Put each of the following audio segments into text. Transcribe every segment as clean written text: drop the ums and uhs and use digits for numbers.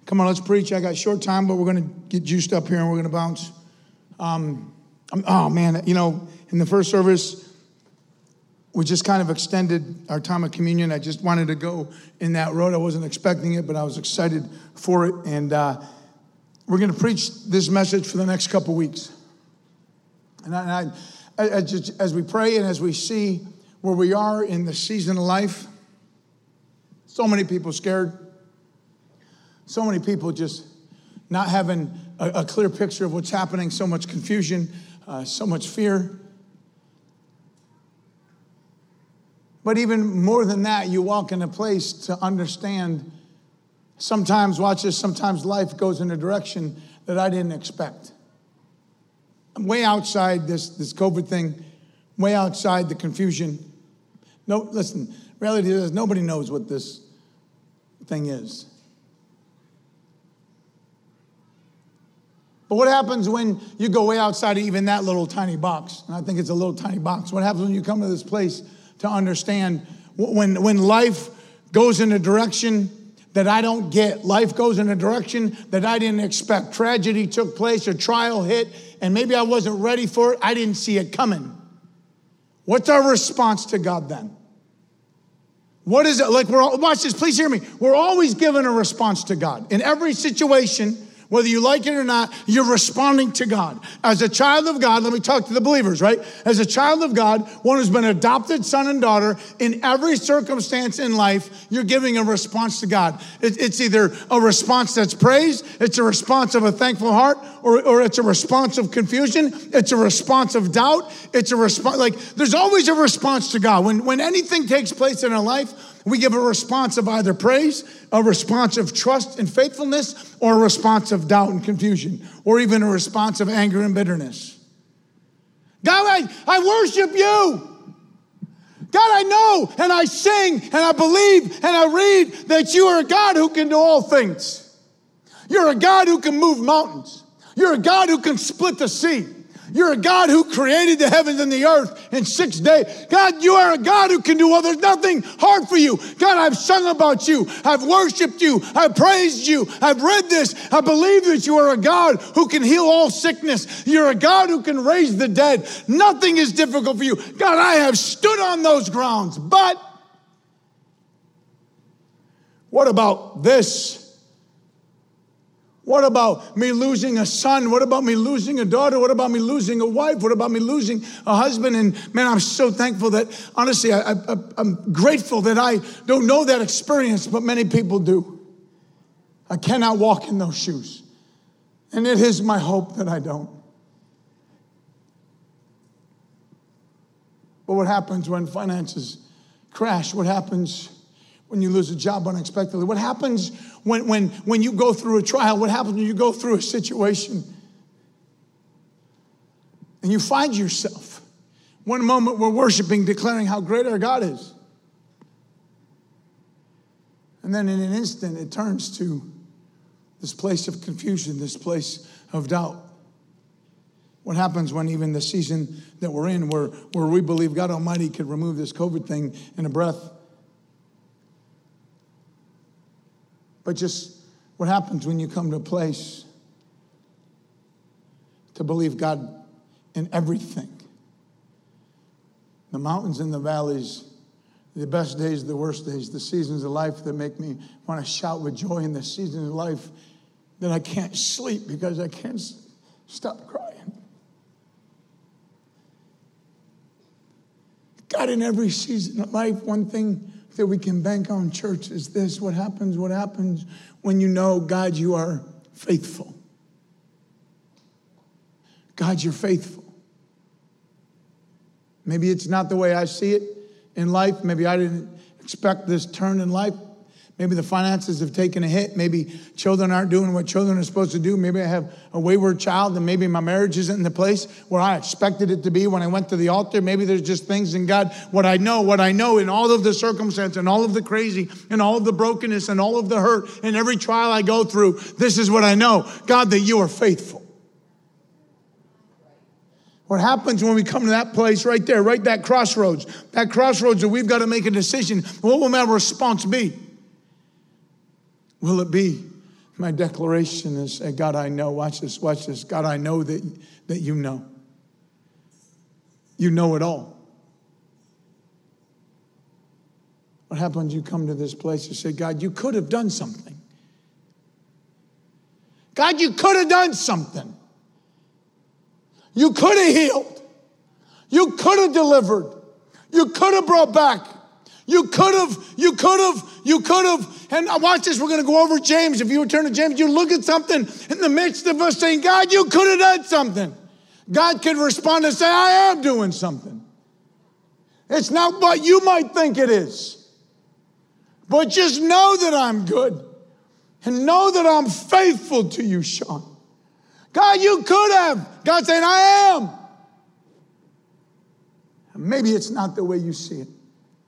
Come on, let's preach. I got short time, but we're going to get juiced up here and we're going to bounce. Oh, man, in the first service, we just kind of extended our time of communion. I just wanted to go in that road. I wasn't expecting it, but I was excited for it. And we're going to preach this message for the next couple weeks. And I just, as we pray and as we see where we are in the season of life, so many people scared. So many people just not having a clear picture of what's happening, so much confusion, so much fear. But even more than that, you walk in a place to understand sometimes, watch this, sometimes life goes in a direction that I didn't expect. I'm way outside this COVID thing, way outside the confusion. No, listen, reality is nobody knows what this thing is. But what happens when you go way outside of even that little tiny box? And I think it's a little tiny box. What happens when you come to this place to understand when life goes in a direction that I don't get, life goes in a direction that I didn't expect. Tragedy took place, a trial hit, and maybe I wasn't ready for it. I didn't see it coming. What's our response to God then? What is it? Like, watch this, please hear me. We're always given a response to God. In every situation, whether you like it or not, you're responding to God. As a child of God, let me talk to the believers, right? As a child of God, one who's been adopted son and daughter, in every circumstance in life, you're giving a response to God. It's either a response that's praise, it's a response of a thankful heart, or it's a response of confusion, it's a response of doubt, it's a response, like there's always a response to God. When anything takes place in our life, we give a response of either praise, a response of trust and faithfulness, or a response of doubt and confusion, or even a response of anger and bitterness. God, I worship you. God, I know, and I sing, and I believe, and I read that you are a God who can do all things. You're a God who can move mountains. You're a God who can split the sea. You're a God who created the heavens and the earth in 6 days. God, you are a God who can do all. There's nothing hard for you. God, I've sung about you. I've worshiped you. I've praised you. I've read this. I believe that you are a God who can heal all sickness. You're a God who can raise the dead. Nothing is difficult for you. God, I have stood on those grounds. But what about this? What about me losing a son? What about me losing a daughter? What about me losing a wife? What about me losing a husband? And man, I'm so thankful that, honestly, I'm grateful that I don't know that experience, but many people do. I cannot walk in those shoes. And it is my hope that I don't. But what happens when finances crash? What happens when you lose a job unexpectedly? What happens when you go through a trial? What happens when you go through a situation and you find yourself, one moment we're worshiping, declaring how great our God is. And then in an instant, it turns to this place of confusion, this place of doubt. What happens when even the season that we're in, where we believe God Almighty could remove this COVID thing in a breath? But just what happens when you come to a place to believe God in everything? The mountains and the valleys, the best days, the worst days, the seasons of life that make me want to shout with joy, and the seasons of life that I can't sleep because I can't stop crying. God, in every season of life, one thing that we can bank on, church, is this. What happens when you know, God, you are faithful. God, you're faithful. Maybe it's not the way I see it in life. Maybe I didn't expect this turn in life. Maybe the finances have taken a hit. Maybe children aren't doing what children are supposed to do. Maybe I have a wayward child, and maybe my marriage isn't in the place where I expected it to be when I went to the altar. Maybe there's just things in God, what I know in all of the circumstance and all of the crazy and all of the brokenness and all of the hurt and every trial I go through. This is what I know, God, that you are faithful. What happens when we come to that place right there, right, that crossroads that we've got to make a decision. What will my response be? Will it be My declaration is, God, I know, watch this. God, I know that you know. You know it all. What happens? You come to this place and say, God, you could have done something. God, you could have done something. You could have healed. You could have delivered. You could have brought back. You could have. And watch this, we're going to go over James. If you would turn to James, you look at something in the midst of us saying, God, you could have done something. God could respond and say, I am doing something. It's not what you might think it is. But just know that I'm good. And know that I'm faithful to you, Sean. God, you could have. God saying, I am. And maybe it's not the way you see it.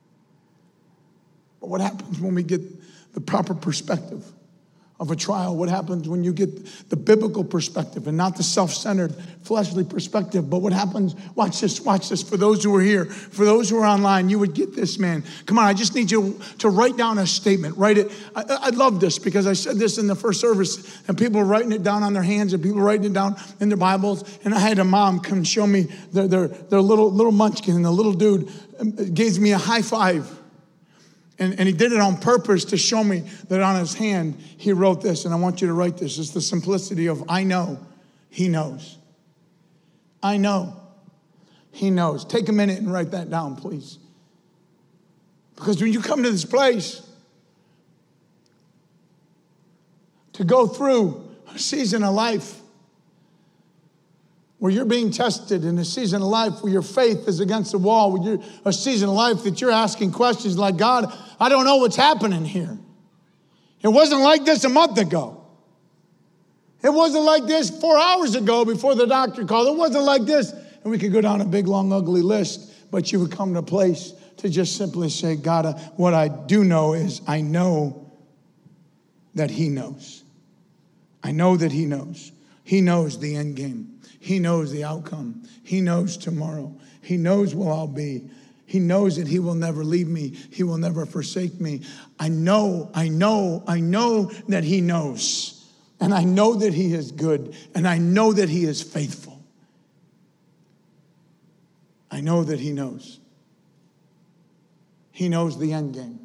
But what happens when we get the proper perspective of a trial? What happens when you get the biblical perspective and not the self-centered, fleshly perspective? But what happens, watch this, for those who are here, for those who are online, you would get this, man. Come on, I just need you to write down a statement. Write it. I love this because I said this in the first service and people were writing it down on their hands and people were writing it down in their Bibles. And I had a mom come show me their little munchkin, and the little dude gave me a high five. And he did it on purpose to show me that on his hand, he wrote this. And I want you to write this. It's the simplicity of, I know, he knows. I know, he knows. Take a minute and write that down, please. Because when you come to this place to go through a season of life where you're being tested, in a season of life where your faith is against the wall, where you're a season of life that you're asking questions like, God, I don't know what's happening here. It wasn't like this a month ago. It wasn't like this 4 hours ago before the doctor called. It wasn't like this. And we could go down a big, long, ugly list, but you would come to a place to just simply say, God, what I do know is I know that he knows. I know that he knows. He knows the end game. He knows the outcome. He knows tomorrow. He knows where I'll be. He knows that he will never leave me. He will never forsake me. I know that he knows. And I know that he is good. And I know that he is faithful. I know that he knows. He knows the end game.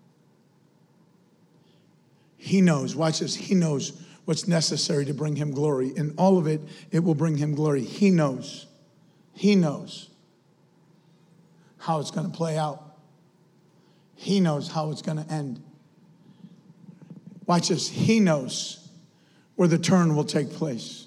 He knows, watch this, he knows what's necessary to bring him glory. And all of it, it will bring him glory. He knows. He knows how it's going to play out. He knows how it's going to end. Watch this. He knows where the turn will take place.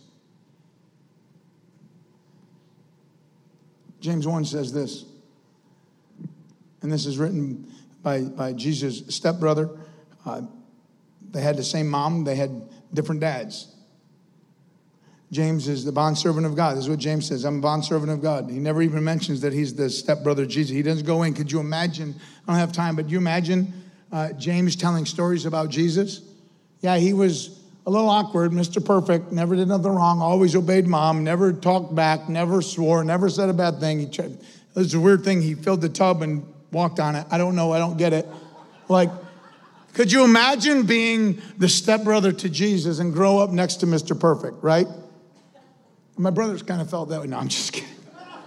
James 1 says this, and this is written by Jesus' stepbrother. They had the same mom. They had different dads. James is the bondservant of God. This is what James says. I'm a bondservant of God. He never even mentions that he's the stepbrother of Jesus. He doesn't go in. Could you imagine? I don't have time, but you imagine James telling stories about Jesus? Yeah, he was a little awkward, Mr. Perfect, never did nothing wrong, always obeyed mom, never talked back, never swore, never said a bad thing. It was a weird thing. He filled the tub and walked on it. I don't know. I don't get it. Like, could you imagine being the stepbrother to Jesus and grow up next to Mr. Perfect, right? My brothers kind of felt that way. No, I'm just kidding.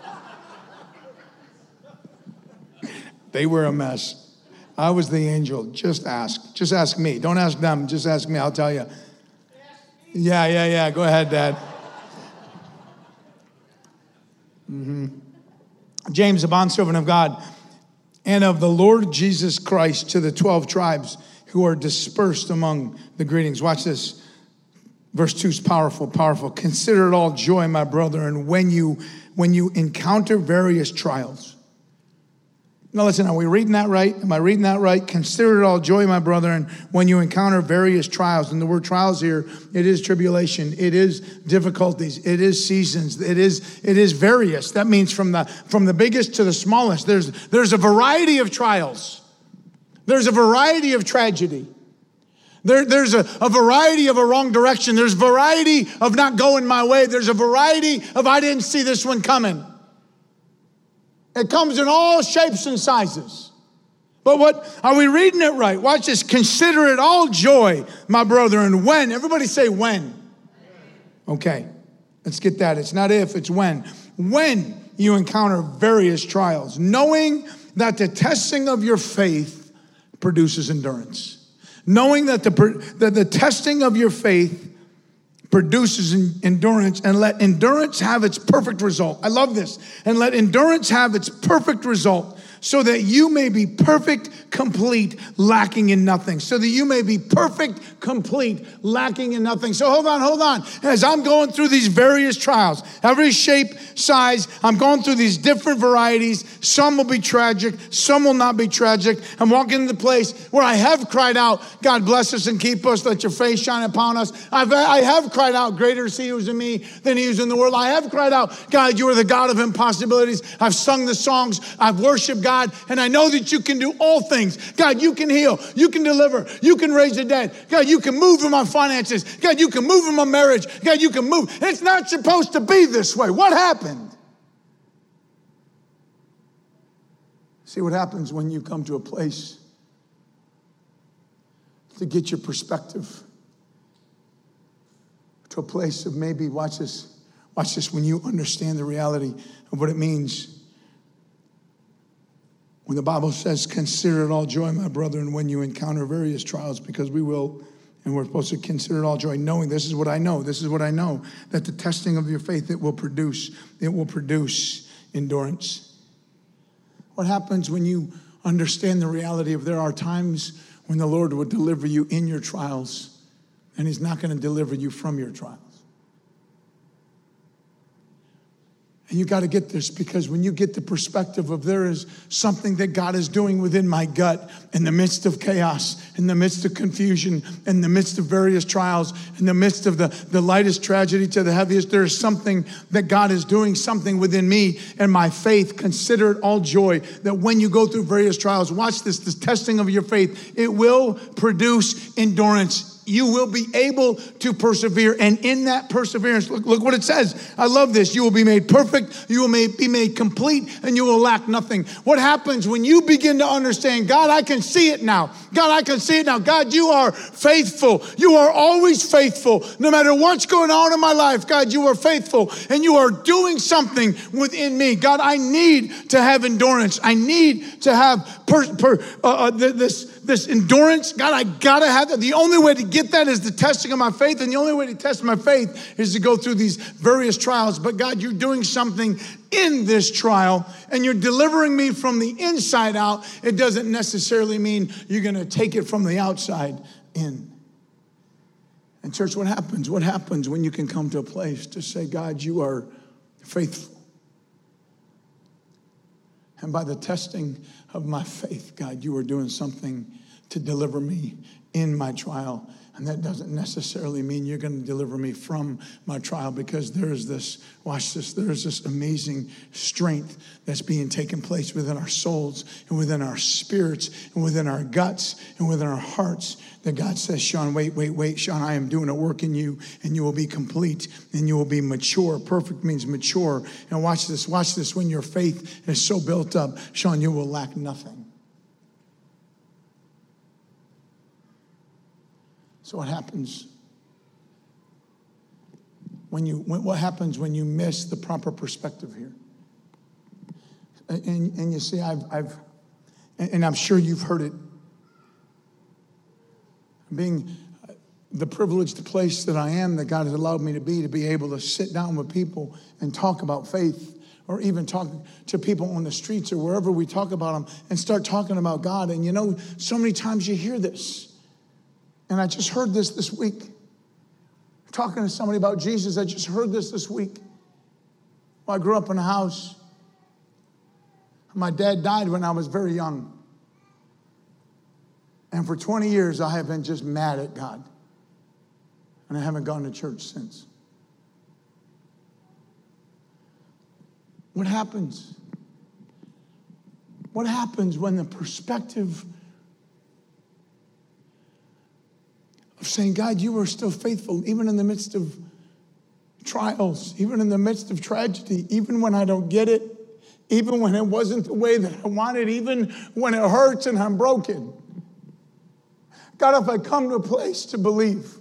They were a mess. I was the angel. Just ask. Just ask me. Don't ask them. Just ask me. I'll tell you. Yeah. Go ahead, Dad. James, a bondservant of God and of the Lord Jesus Christ, to the 12 tribes who are dispersed among the greetings. Watch this. Verse 2 is powerful. Consider it all joy, my brother, and when you encounter various trials. Now listen, are we reading that right? Am I reading that right? Consider it all joy, my brother, and when you encounter various trials. And the word trials here, it is tribulation, it is difficulties, it is seasons, it is various. That means from the biggest to the smallest. There's a variety of trials. There's a variety of tragedy. There's a variety of a wrong direction. There's variety of not going my way. There's a variety of I didn't see this one coming. It comes in all shapes and sizes. But what, are we reading it right? Watch this. Consider it all joy, my brethren. When? Everybody say when. Okay, let's get that. It's not if, it's when. When you encounter various trials, knowing that the testing of your faith produces endurance. Knowing that the testing of your faith produces endurance, and let endurance have its perfect result. I love this. And let endurance have its perfect result, so that you may be perfect, complete, lacking in nothing. So that you may be perfect, complete, lacking in nothing. So hold on. As I'm going through these various trials, every shape, size, I'm going through these different varieties. Some will be tragic, some will not be tragic. I'm walking into the place where I have cried out, God bless us and keep us, let your face shine upon us. I have cried out, greater is he who is in me than he who is in the world. I have cried out, God, you are the God of impossibilities. I've sung the songs, I've worshiped God, and I know that you can do all things. God, you can heal, you can deliver, you can raise the dead. God, you can move in my finances. God, you can move in my marriage. God, you can move. It's not supposed to be this way. What happened? See what happens when you come to a place to get your perspective, to a place of maybe, watch this, when you understand the reality of what it means. When the Bible says, consider it all joy, my brethren, when you encounter various trials, because we will, and we're supposed to consider it all joy, knowing this is what I know, that the testing of your faith, it will produce endurance. What happens when you understand the reality of there are times when the Lord will deliver you in your trials, and he's not going to deliver you from your trials? And you got to get this, because when you get the perspective of there is something that God is doing within my gut, in the midst of chaos, in the midst of confusion, in the midst of various trials, in the midst of the lightest tragedy to the heaviest, there is something that God is doing, something within me and my faith. Consider it all joy that when you go through various trials, watch this testing of your faith, it will produce endurance. You will be able to persevere. And in that perseverance, look what it says. I love this. You will be made perfect. You will be made complete, and you will lack nothing. What happens when you begin to understand, God, I can see it now. God, I can see it now. God, you are faithful. You are always faithful. No matter what's going on in my life, God, you are faithful, and you are doing something within me. God, I need to have endurance. I need to have this endurance. God, I got to have that. The only way to get that is the testing of my faith. And the only way to test my faith is to go through these various trials. But God, you're doing something in this trial, and you're delivering me from the inside out. It doesn't necessarily mean you're going to take it from the outside in. And church, what happens? What happens when you can come to a place to say, God, you are faithful? And by the testing of my faith, God, you are doing something to deliver me in my trial. And that doesn't necessarily mean you're going to deliver me from my trial, because there's this, watch this, there's this amazing strength that's being taken place within our souls and within our spirits and within our guts and within our hearts, that God says, Sean, wait, Sean, I am doing a work in you, and you will be complete and you will be mature. Perfect means mature. And watch this, when your faith is so built up, Sean, you will lack nothing. So what happens when you miss the proper perspective here? And you see, and I'm sure you've heard it. Being the privileged place that I am, that God has allowed me to be able to sit down with people and talk about faith, or even talk to people on the streets or wherever we talk about them, and start talking about God. And you know, so many times you hear this. And I just heard this week. Talking to somebody about Jesus, I just heard this week. Well, I grew up in a house. My dad died when I was very young. And for 20 years, I have been just mad at God. And I haven't gone to church since. What happens? What happens when the perspective of saying, God, you are still faithful, even in the midst of trials, even in the midst of tragedy, even when I don't get it, even when it wasn't the way that I wanted, even when it hurts and I'm broken. God, if I come to a place to believe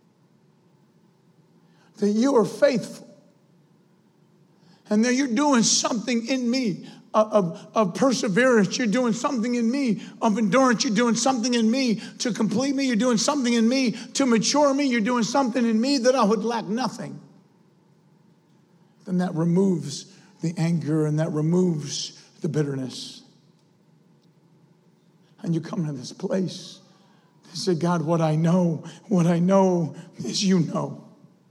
that you are faithful and that you're doing something in me of perseverance, you're doing something in me of endurance, you're doing something in me to complete me, you're doing something in me to mature me, you're doing something in me that I would lack nothing, then that removes the anger and that removes the bitterness. And you come to this place and say, God, what I know is you know.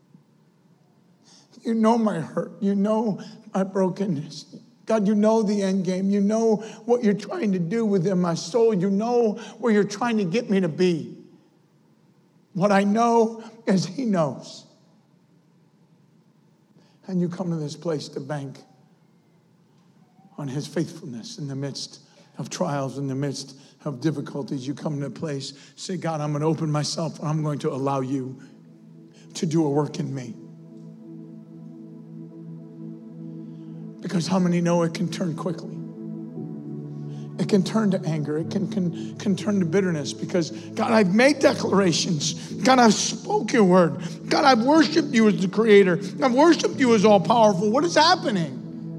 You know my hurt. You know my brokenness. God, you know the end game. You know what you're trying to do within my soul. You know where you're trying to get me to be. What I know is he knows. And you come to this place to bank on his faithfulness in the midst of trials, in the midst of difficulties. You come to a place, say, God, I'm going to open myself and I'm going to allow you to do a work in me. Because how many know it can turn quickly? It can turn to anger. It can turn to bitterness because, God, I've made declarations. God, I've spoken your word. God, I've worshiped you as the creator. I've worshiped you as all powerful. What is happening?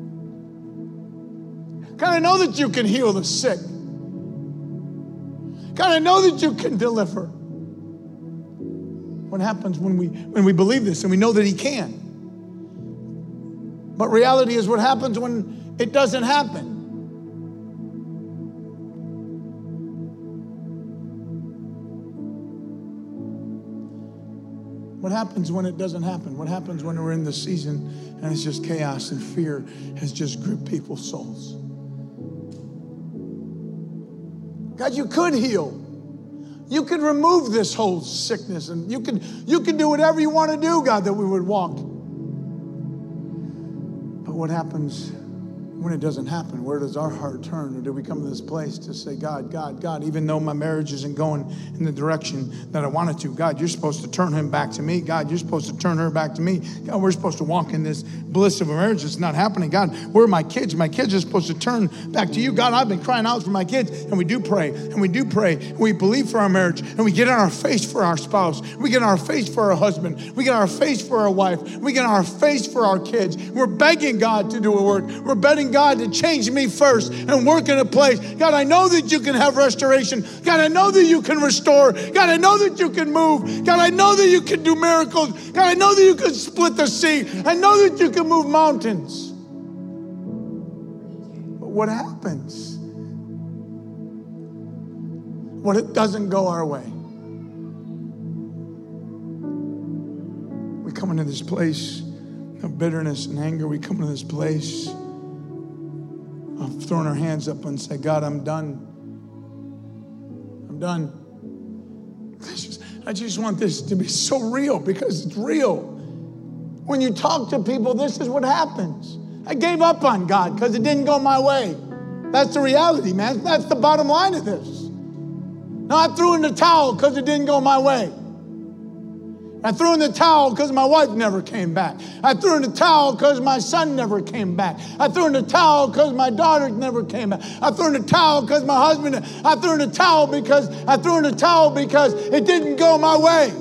God, I know that you can heal the sick. God, I know that you can deliver. What happens when we believe this and we know that he can? But reality is what happens when it doesn't happen. What happens when it doesn't happen? What happens when we're in the season and it's just chaos and fear has just gripped people's souls? God, you could heal. You could remove this whole sickness and you could do whatever you want to do, God, that we would walk. But what happens when it doesn't happen? Where does our heart turn? Or do we come to this place to say, God, even though my marriage isn't going in the direction that I want it to, God, you're supposed to turn him back to me. God, you're supposed to turn her back to me. God, we're supposed to walk in this bliss of a marriage. It's not happening. God, where are my kids? My kids are supposed to turn back to you. God, I've been crying out for my kids. And we do pray. And we do pray. And we believe for our marriage. And we get on our face for our spouse. We get on our face for our husband. We get on our face for our wife. We get on our face for our kids. We're begging God to do a work. We're begging God to change me first and work in a place. God, I know that you can have restoration. God, I know that you can restore. God, I know that you can move. God, I know that you can do miracles. God, I know that you can split the sea. I know that you can move mountains. But what happens when it doesn't go our way? We come into this place of bitterness and anger. We come into this place of throwing our hands up and say, God, I'm done. I'm done. I just want this to be so real because it's real. When you talk to people, this is what happens. I gave up on God because it didn't go my way. That's the reality, man. That's the bottom line of this. No, I threw in the towel because it didn't go my way. I threw in the towel because my wife never came back. I threw in the towel because my son never came back. I threw in the towel because my daughter never came back. I threw in the towel because my husband, I threw in the towel because it didn't go my way.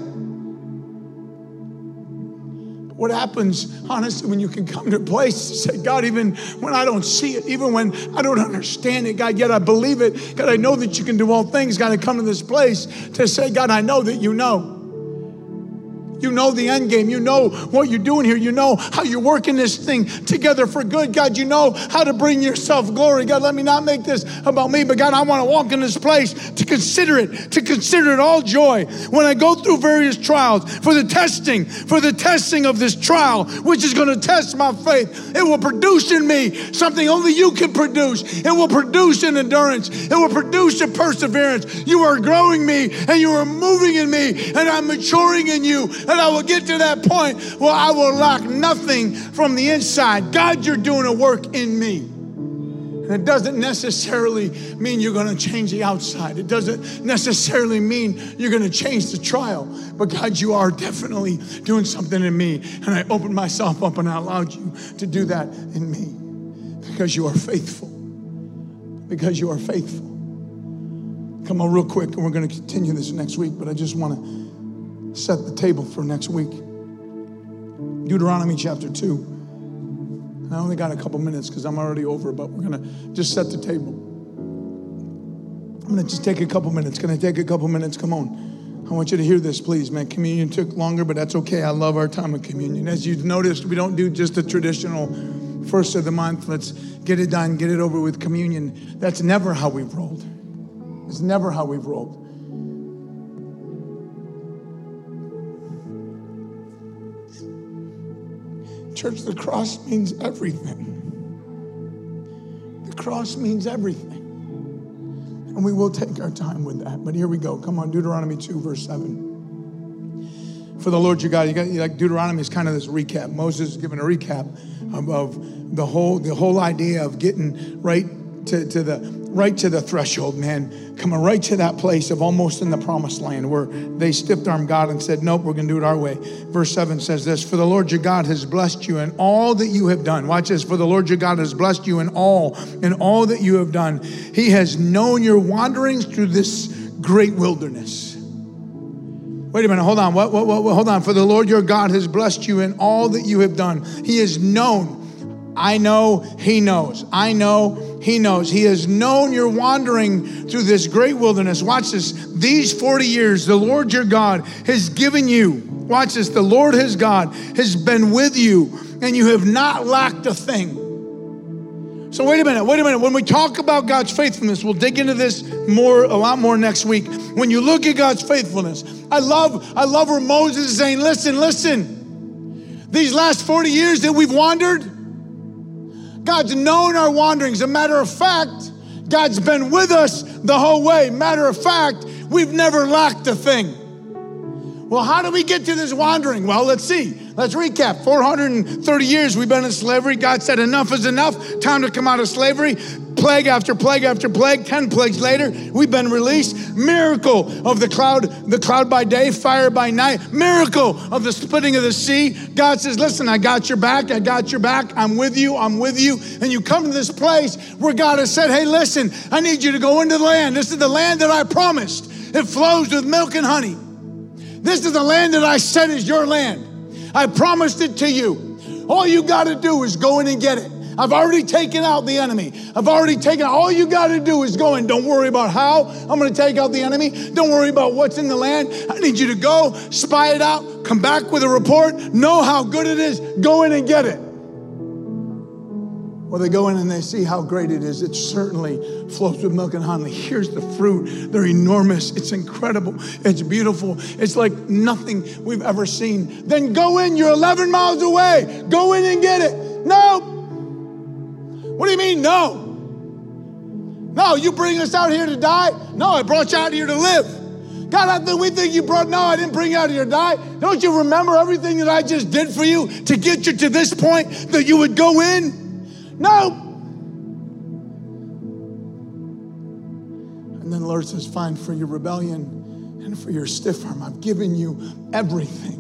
What happens, honestly, when you can come to a place to say, God, even when I don't see it, even when I don't understand it, God, yet I believe it. God, I know that you can do all things. God, I come to this place to say, God, I know that you know. You know the end game. You know what you're doing here. You know how you're working this thing together for good. God, you know how to bring yourself glory. God, let me not make this about me, but God, I want to walk in this place to consider it all joy when I go through various trials for the testing of this trial, which is going to test my faith. It will produce in me something only you can produce. It will produce an endurance. It will produce a perseverance. You are growing me and you are moving in me and I'm maturing in you. And I will get to that point where I will lack nothing from the inside. God, you're doing a work in me. And it doesn't necessarily mean you're going to change the outside. It doesn't necessarily mean you're going to change the trial. But God, you are definitely doing something in me. And I opened myself up and I allowed you to do that in me. Because you are faithful. Because you are faithful. Come on real quick, and we're going to continue this next week, but I just want to set the table for next week. Deuteronomy chapter 2. And I only got a couple minutes because I'm already over, but we're going to just set the table. I'm going to just take a couple minutes. Can I take a couple minutes? Come on. I want you to hear this, please, man. Communion took longer, but that's okay. I love our time of communion. As you've noticed, we don't do just the traditional first of the month. Let's get it done, get it over with communion. That's never how we've rolled. It's never how we've rolled. Church, the cross means everything. The cross means everything. And we will take our time with that. But here we go. Come on, Deuteronomy 2, verse 7. For the Lord your God, like Deuteronomy is kind of this recap. Moses is giving a recap of the whole idea of getting right to the threshold, man. Coming right to that place of almost in the promised land where they stiff-armed God and said, nope, we're going to do it our way. Verse 7 says this, for the Lord your God has blessed you in all that you have done. Watch this. For the Lord your God has blessed you in all that you have done. He has known your wanderings through this great wilderness. Wait a minute. Hold on. What? Hold on. For the Lord your God has blessed you in all that you have done. He has known. I know, he knows. I know, he knows. He has known your wandering through this great wilderness. Watch this. These 40 years, the Lord your God has given you. Watch this. The Lord his God has been with you, and you have not lacked a thing. So wait a minute. When we talk about God's faithfulness, we'll dig into this a lot more next week. When you look at God's faithfulness, I love where Moses is saying, listen. These last 40 years that we've wandered, God's known our wanderings. As a matter of fact, God's been with us the whole way. Matter of fact, we've never lacked a thing. Well, how do we get to this wandering? Well, let's see. Let's recap. 430 years we've been in slavery. God said enough is enough. Time to come out of slavery. Plague after plague after plague. 10 plagues later, we've been released. Miracle of the cloud by day, fire by night. Miracle of the splitting of the sea. God says, listen, I got your back. I'm with you. And you come to this place where God has said, hey, listen, I need you to go into the land. This is the land that I promised. It flows with milk and honey. This is the land that I said is your land. I promised it to you. All you got to do is go in and get it. I've already taken out the enemy. All you got to do is go in. Don't worry about how I'm going to take out the enemy. Don't worry about what's in the land. I need you to go, spy it out, come back with a report, know how good it is, go in and get it. Well, they go in and they see how great it is. It certainly flows with milk and honey. Here's the fruit. They're enormous. It's incredible. It's beautiful. It's like nothing we've ever seen. Then go in. You're 11 miles away. Go in and get it. No. What do you mean, no? No, you bring us out here to die? No, I brought you out here to live. God, I didn't bring you out here to die. Don't you remember everything that I just did for you to get you to this point that you would go in? No. And then the Lord says, fine, for your rebellion and for your stiff arm, I've given you everything.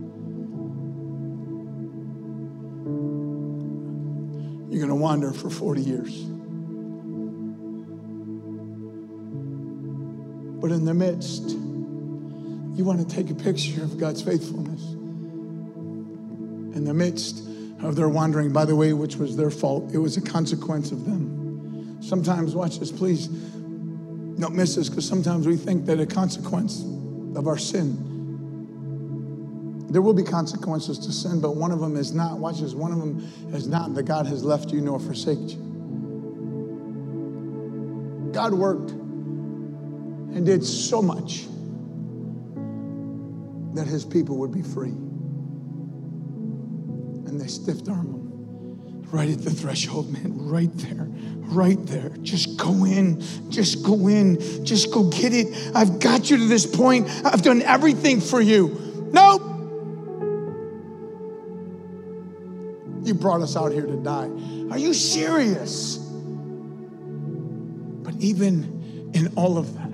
You're going to wander for 40 years. But in the midst, you want to take a picture of God's faithfulness. In the midst of their wandering, by the way, which was their fault, it was a consequence of them. Sometimes, watch this, please, don't miss this, because sometimes we think that a consequence of our sin, there will be consequences to sin, but one of them is not, watch this, one of them is not that God has left you nor forsaken you. God worked and did so much that his people would be free. And they stiff-armed him right at the threshold, man, right there. Just go in, just go get it. I've got you to this point. I've done everything for you. Nope. You brought us out here to die. Are you serious? But even in all of that,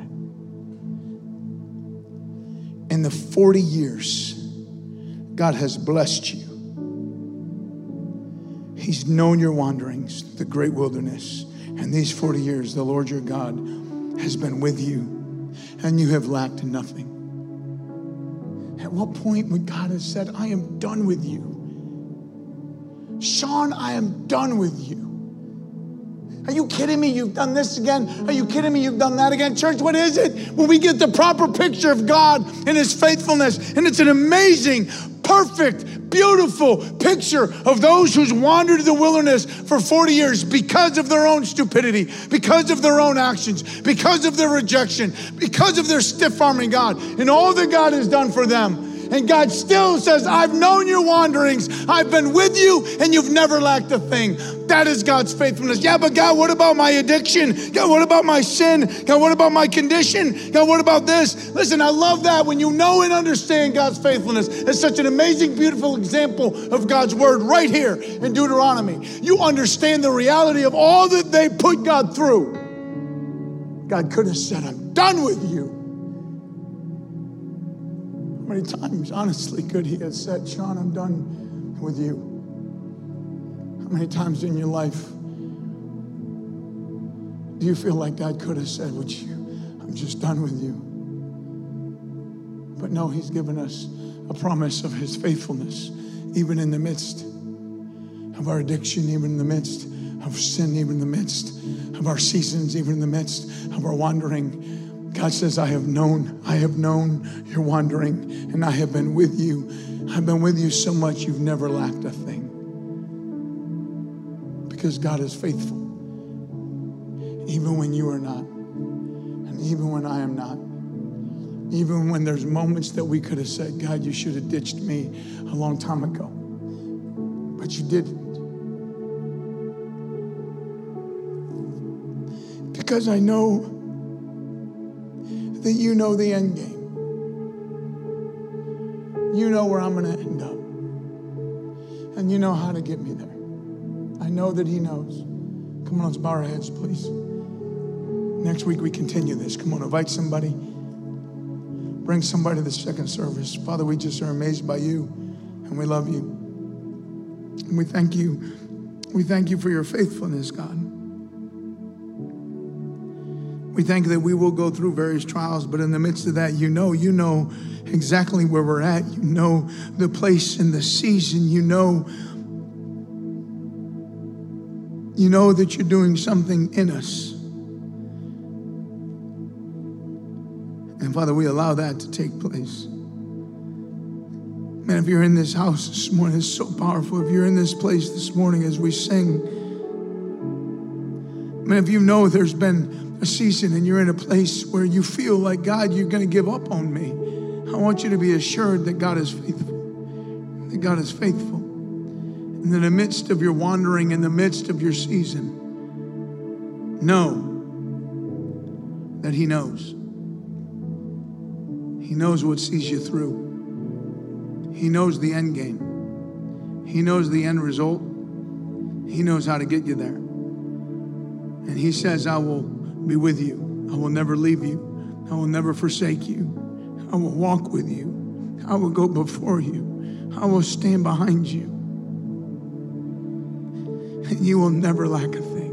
in the 40 years, God has blessed you. He's known your wanderings, the great wilderness. And these 40 years, the Lord your God has been with you, and you have lacked nothing. At what point would God have said, I am done with you? Sean, I am done with you. Are you kidding me? You've done this again? Are you kidding me? You've done that again? Church, what is it? When we get the proper picture of God and his faithfulness, and it's an amazing, perfect, beautiful picture of those who's wandered in the wilderness for 40 years because of their own stupidity, because of their own actions, because of their rejection, because of their stiff-arming God, and all that God has done for them. And God still says, I've known your wanderings. I've been with you, and you've never lacked a thing. That is God's faithfulness. Yeah, but God, what about my addiction? God, what about my sin? God, what about my condition? God, what about this? Listen, I love that when you know and understand God's faithfulness. It's such an amazing, beautiful example of God's word right here in Deuteronomy. You understand the reality of all that they put God through. God could have said, I'm done with you. How many times, honestly, could he have said, Sean, I'm done with you? How many times in your life do you feel like God could have said, I'm just done with you? But no, he's given us a promise of his faithfulness, even in the midst of our addiction, even in the midst of sin, even in the midst of our seasons, even in the midst of our wandering. God says, I have known your wandering, and I have been with you. I've been with you so much you've never lacked a thing. Because God is faithful, even when you are not, and even when I am not. Even when there's moments that we could have said, God, you should have ditched me a long time ago. But you didn't. Because I know that you know the end game. You know where I'm going to end up. And you know how to get me there. I know that he knows. Come on, let's bow our heads, please. Next week we continue this. Come on, invite somebody. Bring somebody to the second service. Father, we just are amazed by you, and we love you. And we thank you. We thank you for your faithfulness, God. We thank you that we will go through various trials, but in the midst of that, you know exactly where we're at. You know the place and the season. You know that you're doing something in us. And Father, we allow that to take place. Man, if you're in this house this morning, it's so powerful. If you're in this place this morning as we sing, man, if you know there's been a season and you're in a place where you feel like, God, you're going to give up on me, I want you to be assured that God is faithful. That God is faithful. And in the midst of your wandering, in the midst of your season, know that he knows. He knows what sees you through. He knows the end game. He knows the end result. He knows how to get you there. And he says, I will be with you. I will never leave you. I will never forsake you. I will walk with you. I will go before you. I will stand behind you. And you will never lack a thing.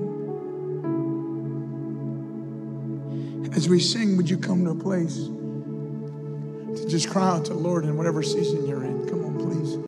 As we sing, would you come to a place to just cry out to the Lord in whatever season you're in? Come on, please.